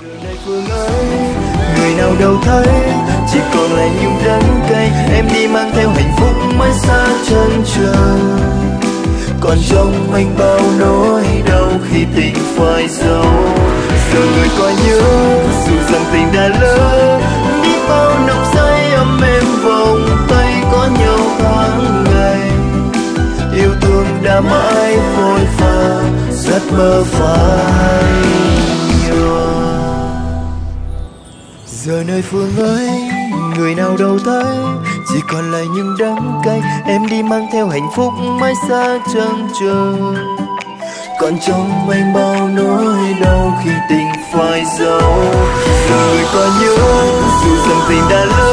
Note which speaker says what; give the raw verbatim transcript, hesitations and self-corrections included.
Speaker 1: Này Phương ơi, người nào đâu thấy chỉ còn lại những đắng cay. Em đi mang theo hạnh phúc mãi xa chân trời, còn trong anh bao nỗi đau khi tình phai dấu. Giờ người có nhớ dù rằng tình đã lỡ, biết bao năm say ấm êm vòng tay có nhau tháng ngày. Yêu thương đã mãi phôi pha, giấc mơ phai nhòa. Giờ nơi Phương ơi, người nào đâu thấy chỉ còn lại những đắng cay. Em đi mang theo hạnh phúc mãi xa chân trời, còn trong anh bao nỗi đau khi tình phai dấu. Giờ người có nhớ dù rằng tình đã lỡ,